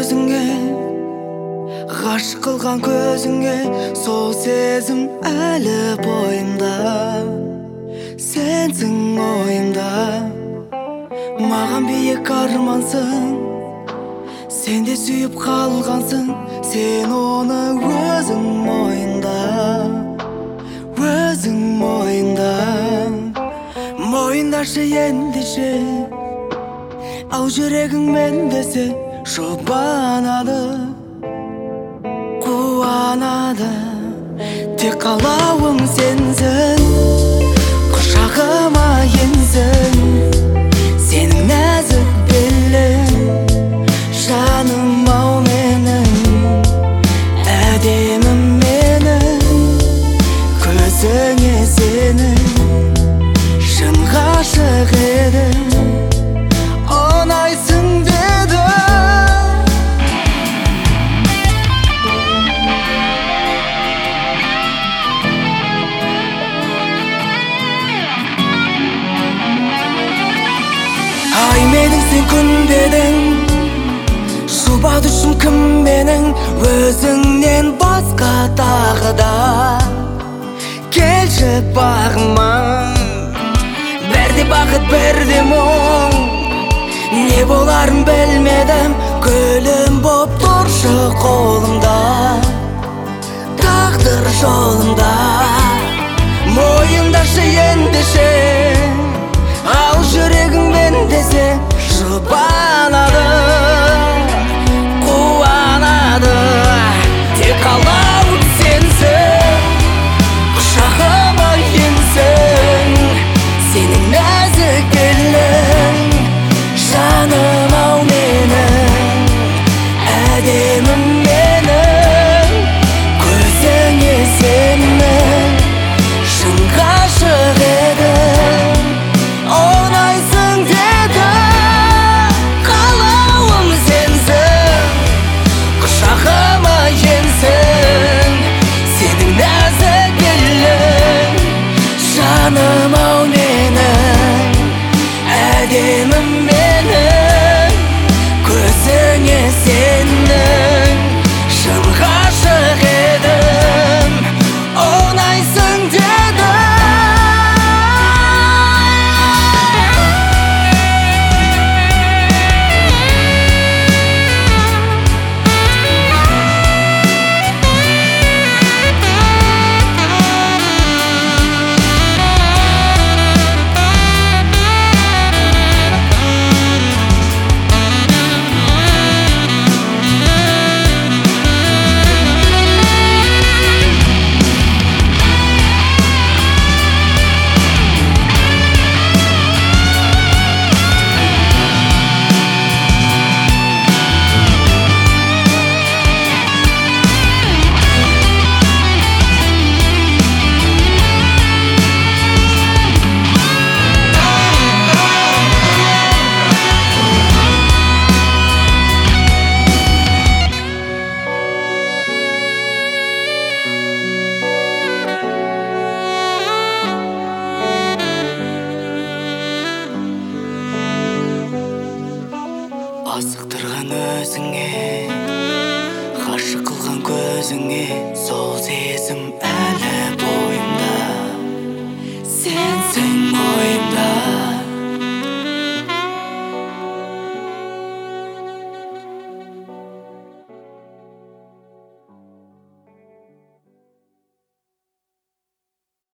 өзіңе, ғашық қылған көзіңе, сол сезім әлі бойымда. Сенсің ойымда, маған биік армансың, сен де сүйіп қалғансың, сен оны өзің мойында, өзің мойында. Мойындашы ендеше, ал жүрегің мен десе жұбанады, қуанады. Тек қалауым сенсің, құшағыма енсің, сенің нәзік белің, жаным ау менің, әдемім менің, көзіңе сенің, шын ғашық едім, ұнайсың деді. Ай менің сен күн дедің, жұбат үшін кім менің, өзіңнен басқа тағы да. Келші бағыма, бәрде бақыт бәрде мұң, не боларын білмедім, гүлім боп тұршы қолымда, тағдыр жолымда. Мойындашы ендеше, ал жүрегің мен десе жұбанады, қуанады. Тек қалауым сенсің, құшағыма енсің, сенің нәзік белің, жаным ау менің, әдемім менің, көзіңе сенің, шын ғашық едім, ұнайсың деді. Қалауым сенсің, құшағыма енсің, сенің нәзік белің, жаным ау менің, әдемім менің, көзіңе сенің, шын ғашық едім, ұнайсың деді. Асықтырған өзіңе, ғашық қылған көзіңе, сол сезім әлі